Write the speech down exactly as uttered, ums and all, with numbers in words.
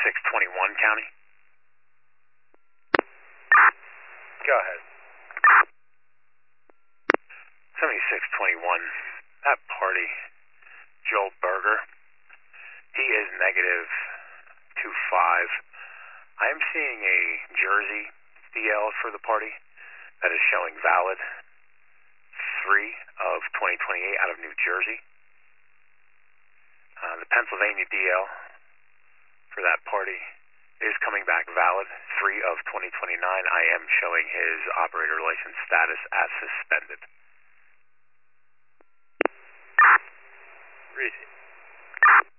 seventy-six twenty-one, County. Go ahead. seventy-six twenty-one, that party, Joel Berger, he is negative two five. I am seeing a Jersey D L for the party that is showing valid three of twenty twenty-eight out of New Jersey. Uh, the Pennsylvania D L for that party is coming back valid three of twenty twenty-nine. I am showing his operator license status as suspended. Reese.